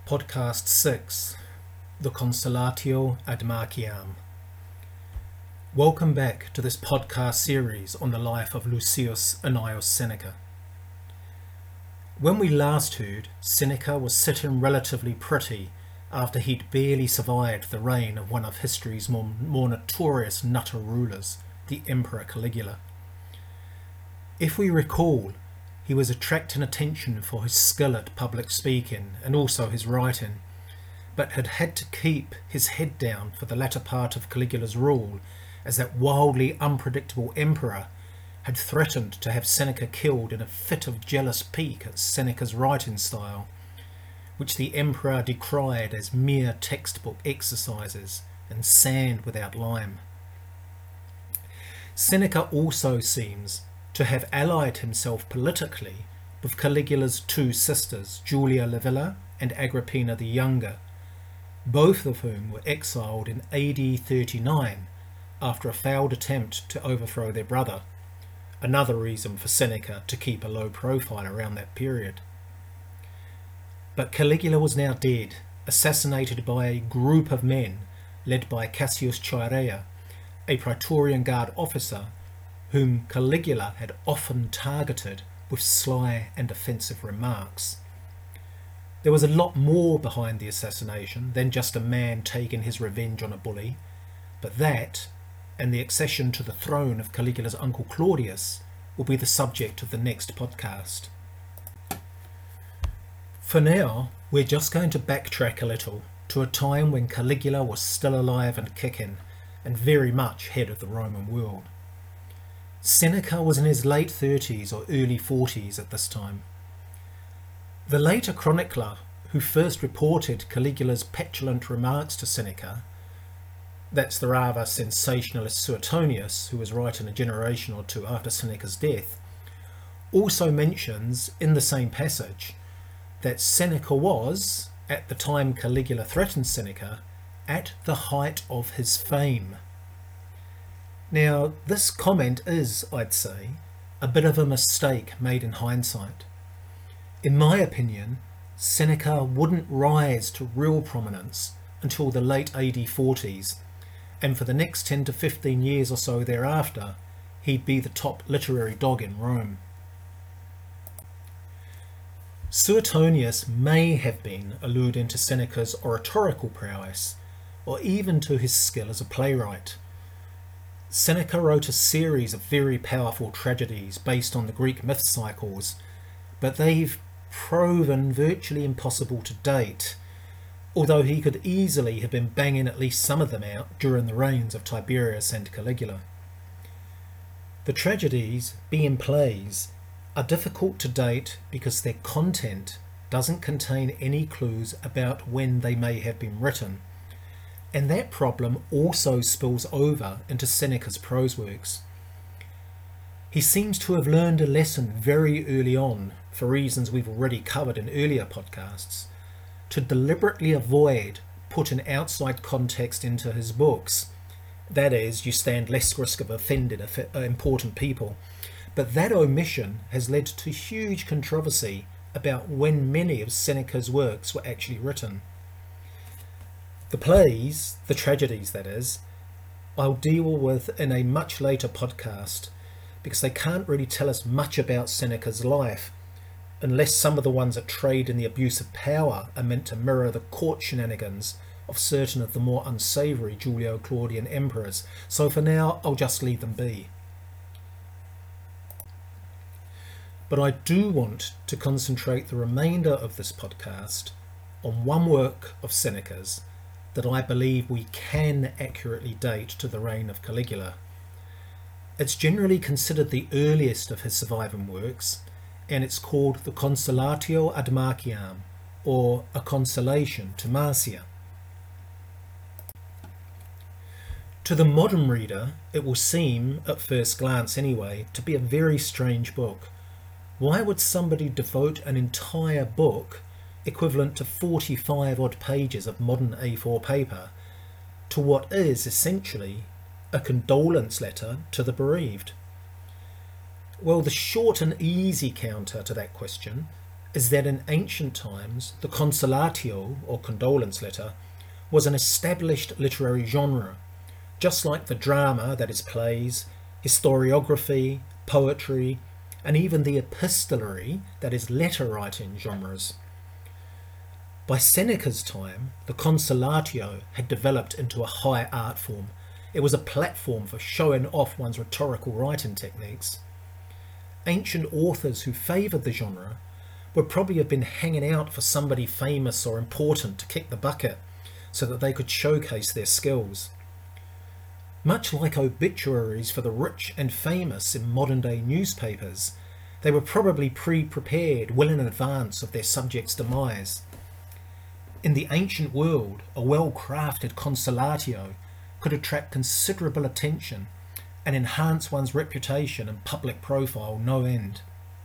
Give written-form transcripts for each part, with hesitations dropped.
Podcast 6, The Consolatio ad Marciam. Welcome back to this podcast series on the life of Lucius Annaeus Seneca. When we last heard, Seneca was sitting relatively pretty after he'd barely survived the reign of one of history's more notorious nutter rulers, the Emperor Caligula. If we recall, he was attracting attention for his skill at public speaking and also his writing, but had had to keep his head down for the latter part of Caligula's rule, as that wildly unpredictable emperor had threatened to have Seneca killed in a fit of jealous pique at Seneca's writing style, which the emperor decried as mere textbook exercises and sand without lime. Seneca also seems to have allied himself politically with Caligula's two sisters, Julia Livilla and Agrippina the Younger, both of whom were exiled in AD 39 after a failed attempt to overthrow their brother, another reason for Seneca to keep a low profile around that period. But Caligula was now dead, assassinated by a group of men led by Cassius Chaerea, a Praetorian Guard officer whom Caligula had often targeted with sly and offensive remarks. There was a lot more behind the assassination than just a man taking his revenge on a bully, but that, and the accession to the throne of Caligula's uncle Claudius, will be the subject of the next podcast. For now, we're just going to backtrack a little to a time when Caligula was still alive and kicking, and very much head of the Roman world. Seneca was in his late 30s or early 40s at this time. The later chronicler who first reported Caligula's petulant remarks to Seneca, that's the rather sensationalist Suetonius, who was writing a generation or two after Seneca's death, also mentions in the same passage that Seneca was, at the time Caligula threatened Seneca, at the height of his fame. Now, this comment is, I'd say, a bit of a mistake made in hindsight. In my opinion, Seneca wouldn't rise to real prominence until the late AD 40s, and for the next 10 to 15 years or so thereafter, he'd be the top literary dog in Rome. Suetonius may have been alluding to Seneca's oratorical prowess, or even to his skill as a playwright. Seneca wrote a series of very powerful tragedies based on the Greek myth cycles, but they've proven virtually impossible to date, although he could easily have been banging at least some of them out during the reigns of Tiberius and Caligula. The tragedies, being plays, are difficult to date because their content doesn't contain any clues about when they may have been written, and that problem also spills over into Seneca's prose works. He seems to have learned a lesson very early on, for reasons we've already covered in earlier podcasts, to deliberately avoid putting outside context into his books. That is, you stand less risk of offending important people. But that omission has led to huge controversy about when many of Seneca's works were actually written. The plays, the tragedies that is, I'll deal with in a much later podcast because they can't really tell us much about Seneca's life unless some of the ones that trade in the abuse of power are meant to mirror the court shenanigans of certain of the more unsavoury Julio-Claudian emperors. So for now, I'll just leave them be. But I do want to concentrate the remainder of this podcast on one work of Seneca's that I believe we can accurately date to the reign of Caligula. It's generally considered the earliest of his surviving works, and it's called the Consolatio ad Marciam, or A Consolation to Marcia. To the modern reader, it will seem, at first glance anyway, to be a very strange book. Why would somebody devote an entire book, equivalent to 45 odd pages of modern A4 paper, to what is essentially a condolence letter to the bereaved? Well, the short and easy counter to that question is that in ancient times, the consolatio, or condolence letter, was an established literary genre, just like the drama, that is plays, historiography, poetry, and even the epistolary, that is letter writing genres. By Seneca's time, the consolatio had developed into a high art form. It was a platform for showing off one's rhetorical writing techniques. Ancient authors who favoured the genre would probably have been hanging out for somebody famous or important to kick the bucket so that they could showcase their skills. Much like obituaries for the rich and famous in modern day newspapers, they were probably pre-prepared well in advance of their subject's demise. In the ancient world, a well-crafted consolatio could attract considerable attention and enhance one's reputation and public profile no end.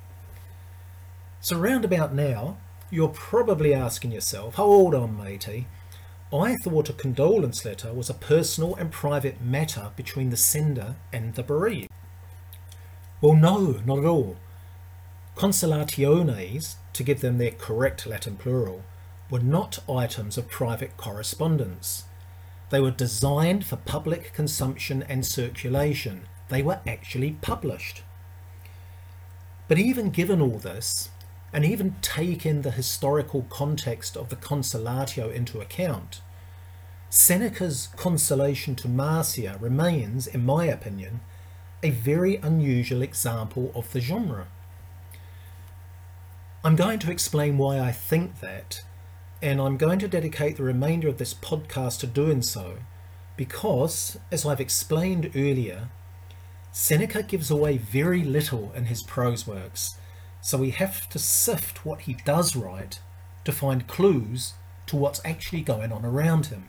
So round about now, you're probably asking yourself, hold on matey, I thought a condolence letter was a personal and private matter between the sender and the bereaved. Well, no, not at all. Consolationes, to give them their correct Latin plural, were not items of private correspondence. They were designed for public consumption and circulation. They were actually published. But even given all this, and even taking the historical context of the consolatio into account, Seneca's consolation to Marcia remains, in my opinion, a very unusual example of the genre. I'm going to explain why I think that, and I'm going to dedicate the remainder of this podcast to doing so, because, as I've explained earlier, Seneca gives away very little in his prose works, so we have to sift what he does write to find clues to what's actually going on around him.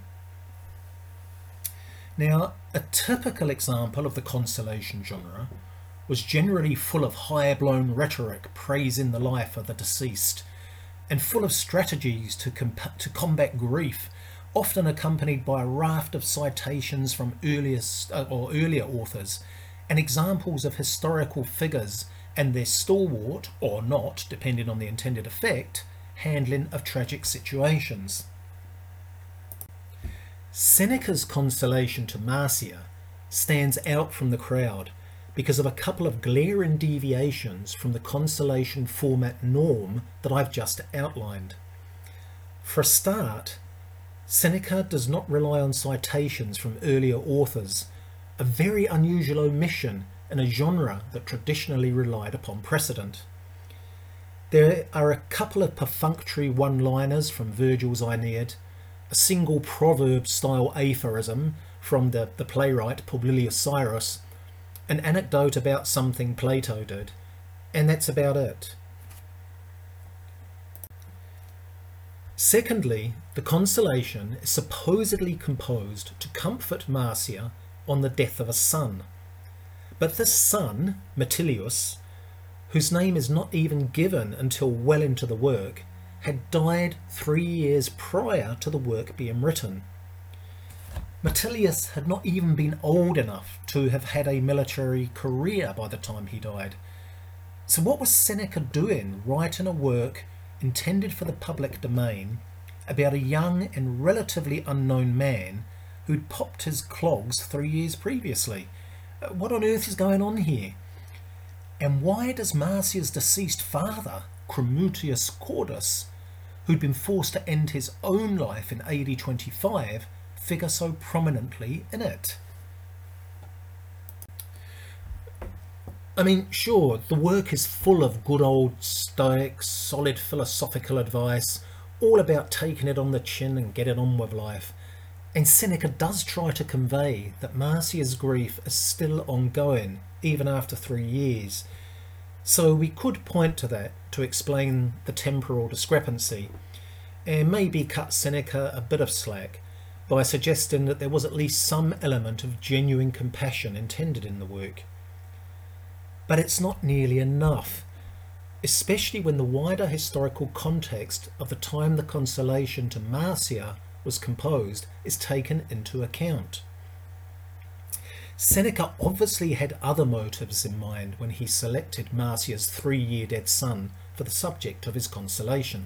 Now, a typical example of the consolation genre was generally full of high-blown rhetoric praising the life of the deceased, and full of strategies to combat grief, often accompanied by a raft of citations from earlier authors and examples of historical figures and their stalwart, or not, depending on the intended effect, handling of tragic situations. Seneca's consolation to Marcia stands out from the crowd because of a couple of glaring deviations from the consolation format norm that I've just outlined. For a start, Seneca does not rely on citations from earlier authors, a very unusual omission in a genre that traditionally relied upon precedent. There are a couple of perfunctory one-liners from Virgil's Aeneid, a single proverb-style aphorism from the playwright Publilius Cyrus, an anecdote about something Plato did, and that's about it. Secondly, the consolation is supposedly composed to comfort Marcia on the death of a son. But this son, Metilius, whose name is not even given until well into the work, had died 3 years prior to the work being written. Metilius had not even been old enough to have had a military career by the time he died. So what was Seneca doing writing a work intended for the public domain about a young and relatively unknown man who'd popped his clogs 3 years previously? What on earth is going on here? And why does Marcia's deceased father, Cremutius Cordus, who'd been forced to end his own life in AD 25, figure so prominently in it? I mean, sure, the work is full of good old Stoic, solid philosophical advice, all about taking it on the chin and getting on with life. And Seneca does try to convey that Marcia's grief is still ongoing, even after 3 years. So we could point to that to explain the temporal discrepancy, and maybe cut Seneca a bit of slack by suggesting that there was at least some element of genuine compassion intended in the work. But it's not nearly enough, especially when the wider historical context of the time the consolation to Marcia was composed is taken into account. Seneca obviously had other motives in mind when he selected Marcia's 3-year dead son for the subject of his consolation.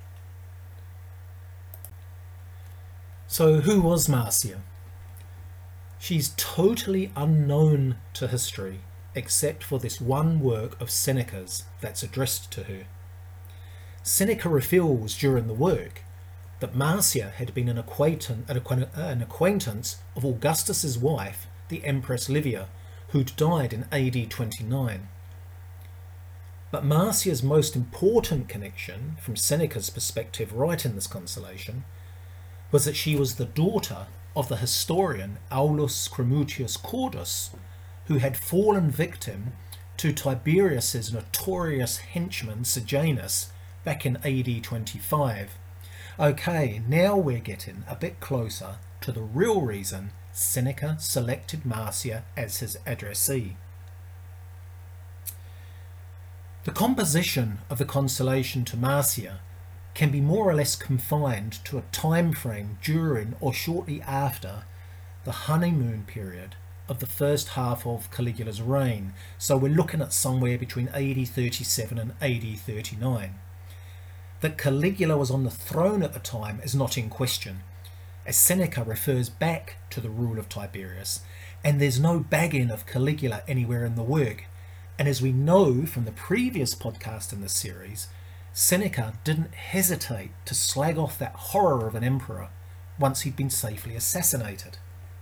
So who was Marcia? She's totally unknown to history, except for this one work of Seneca's that's addressed to her. Seneca reveals during the work that Marcia had been an acquaintance of Augustus's wife, the Empress Livia, who'd died in AD 29. But Marcia's most important connection, from Seneca's perspective right in this consolation, was that she was the daughter of the historian Aulus Cremutius Cordus, who had fallen victim to Tiberius's notorious henchman Sejanus back in AD 25. Okay, now we're getting a bit closer to the real reason Seneca selected Marcia as his addressee. The composition of the consolation to Marcia can be more or less confined to a time frame during or shortly after the honeymoon period of the first half of Caligula's reign, so we're looking at somewhere between AD 37 and AD 39. That Caligula was on the throne at the time is not in question, as Seneca refers back to the rule of Tiberius, and there's no bagging of Caligula anywhere in the work. And as we know from the previous podcast in this series, Seneca didn't hesitate to slag off that horror of an emperor once he'd been safely assassinated.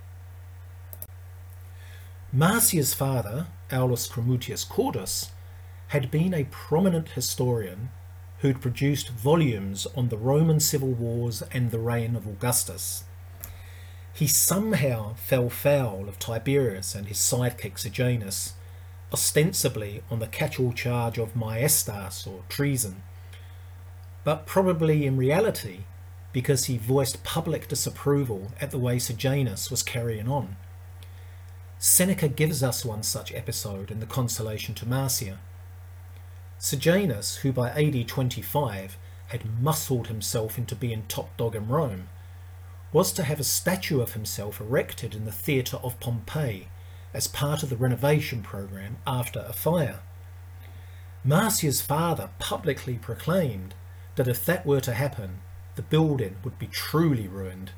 Marcia's father, Aulus Cremutius Cordus, had been a prominent historian who'd produced volumes on the Roman civil wars and the reign of Augustus. He somehow fell foul of Tiberius and his sidekick Sejanus, ostensibly on the catch-all charge of maestas or treason, but probably in reality because he voiced public disapproval at the way Sejanus was carrying on. Seneca gives us one such episode in the Consolation to Marcia. Sejanus, who by AD 25 had muscled himself into being top dog in Rome, was to have a statue of himself erected in the theatre of Pompeii as part of the renovation program after a fire. Marcia's father publicly proclaimed that if that were to happen, the building would be truly ruined.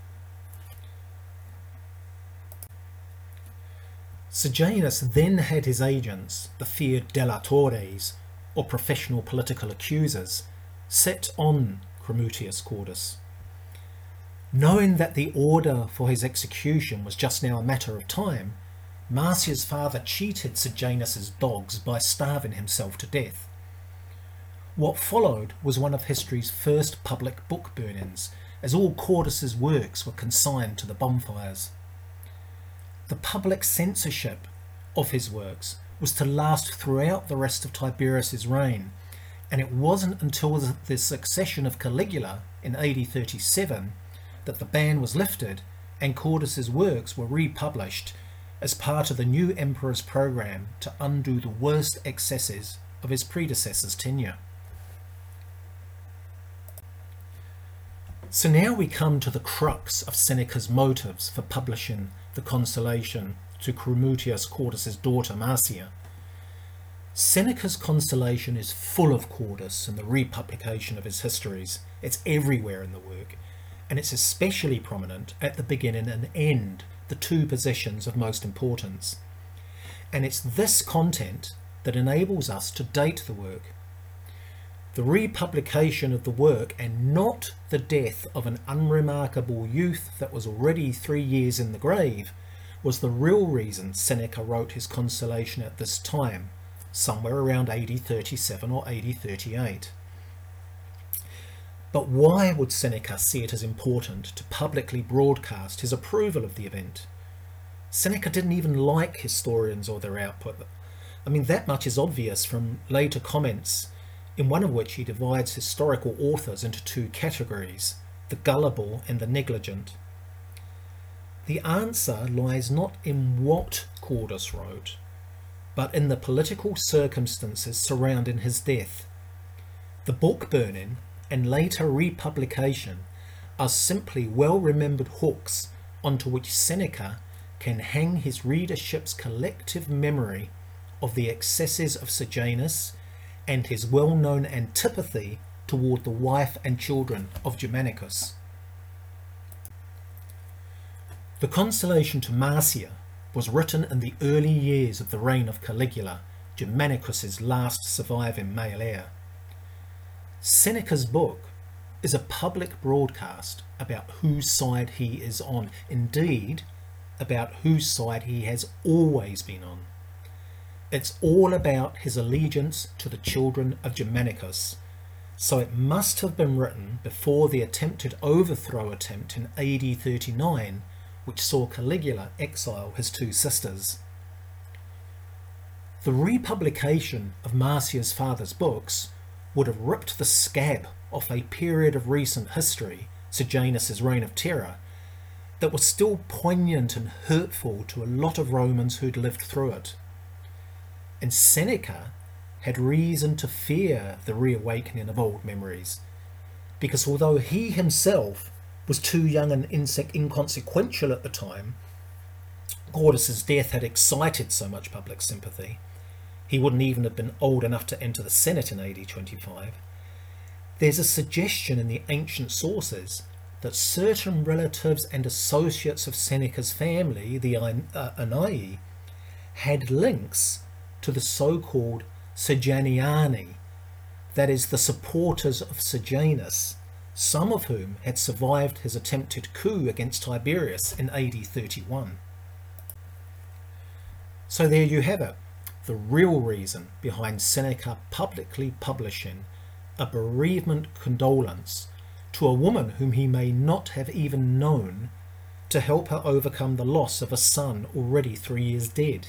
Sejanus then had his agents, the feared delatores, or professional political accusers, set on Cremutius Cordus. Knowing that the order for his execution was just now a matter of time, Marcia's father cheated Sejanus's dogs by starving himself to death. What followed was one of history's first public book burnings, as all Cordus's works were consigned to the bonfires. The public censorship of his works was to last throughout the rest of Tiberius's reign, and it wasn't until the succession of Caligula in AD 37 that the ban was lifted and Cordus's works were republished as part of the new emperor's program to undo the worst excesses of his predecessor's tenure. So now we come to the crux of Seneca's motives for publishing the Consolation to Cremutius Cordus's daughter Marcia. Seneca's Consolation is full of Cordus and the republication of his histories. It's everywhere in the work, and it's especially prominent at the beginning and end, the two positions of most importance. And it's this content that enables us to date the work. The republication of the work, and not the death of an unremarkable youth that was already 3 years in the grave, was the real reason Seneca wrote his Consolation at this time, somewhere around AD 37 or AD 38. But why would Seneca see it as important to publicly broadcast his approval of the event? Seneca didn't even like historians or their output. I mean, that much is obvious from later comments, in one of which he divides historical authors into two categories, the gullible and the negligent. The answer lies not in what Cordus wrote, but in the political circumstances surrounding his death. The book burning and later republication are simply well-remembered hooks onto which Seneca can hang his readership's collective memory of the excesses of Sejanus and his well-known antipathy toward the wife and children of Germanicus. The Consolation to Marcia was written in the early years of the reign of Caligula, Germanicus's last surviving male heir. Seneca's book is a public broadcast about whose side he is on, indeed, about whose side he has always been on. It's all about his allegiance to the children of Germanicus, so it must have been written before the attempted overthrow attempt in AD 39, which saw Caligula exile his two sisters. The republication of Marcia's father's books would have ripped the scab off a period of recent history, Sejanus's reign of terror, that was still poignant and hurtful to a lot of Romans who'd lived through it. And Seneca had reason to fear the reawakening of old memories, because although he himself was too young and inconsequential at the time, Cordus's death had excited so much public sympathy, he wouldn't even have been old enough to enter the Senate in AD 25, there's a suggestion in the ancient sources that certain relatives and associates of Seneca's family, the Anai, had links to the so-called Sejanii, that is, the supporters of Sejanus, some of whom had survived his attempted coup against Tiberius in AD 31. So there you have it, the real reason behind Seneca publicly publishing a bereavement condolence to a woman whom he may not have even known, to help her overcome the loss of a son already 3 years dead.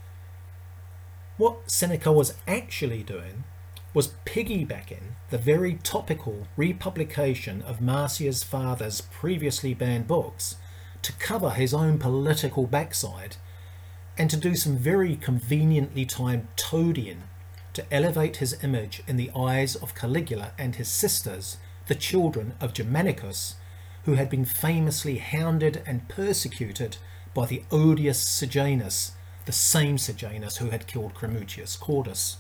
What Seneca was actually doing was piggybacking the very topical republication of Marcia's father's previously banned books to cover his own political backside, and to do some very conveniently timed toadying to elevate his image in the eyes of Caligula and his sisters, the children of Germanicus, who had been famously hounded and persecuted by the odious Sejanus, the same Sejanus who had killed Cremutius Cordus.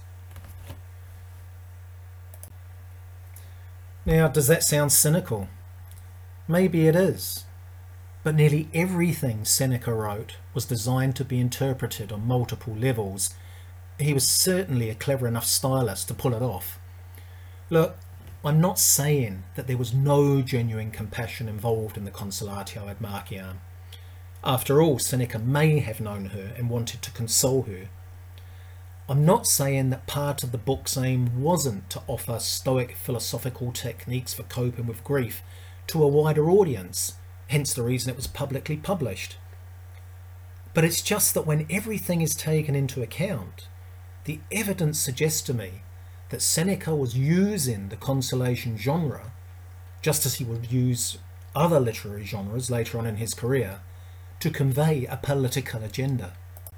Now, does that sound cynical? Maybe it is, but nearly everything Seneca wrote was designed to be interpreted on multiple levels. He was certainly a clever enough stylist to pull it off. Look, I'm not saying that there was no genuine compassion involved in the Consolatio ad Marciam. After all, Seneca may have known her and wanted to console her. I'm not saying that part of the book's aim wasn't to offer stoic philosophical techniques for coping with grief to a wider audience, hence the reason it was publicly published. But it's just that when everything is taken into account, the evidence suggests to me that Seneca was using the consolation genre, just as he would use other literary genres later on in his career, to convey a political agenda.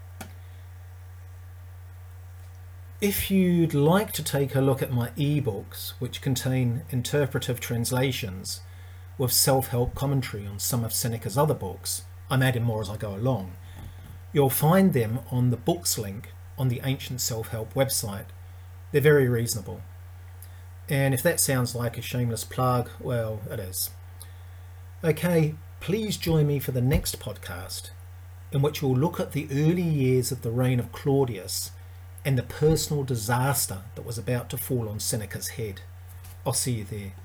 If you'd like to take a look at my ebooks, which contain interpretive translations with self-help commentary on some of Seneca's other books, I'm adding more as I go along, you'll find them on the books link on the Ancient Self-Help website. They're very reasonable. And if that sounds like a shameless plug, well, it is. Okay, please join me for the next podcast, in which we'll look at the early years of the reign of Claudius and the personal disaster that was about to fall on Seneca's head. I'll see you there.